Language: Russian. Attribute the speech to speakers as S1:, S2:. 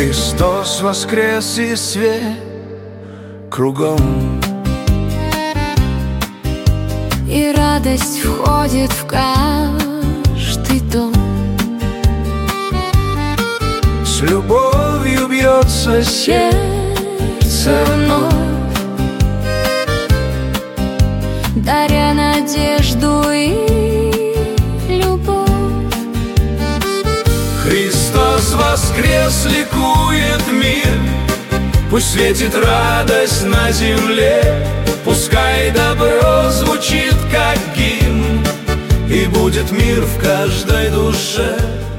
S1: Христос воскрес, и свет кругом,
S2: и радость входит в каждый дом.
S1: с любовью бьется
S2: Сердце вновь, даря надежду и любовь.
S1: Христос воскрес, ликует мир, пусть светит радость на земле, пускай добро звучит как гимн, и будет мир в каждой душе.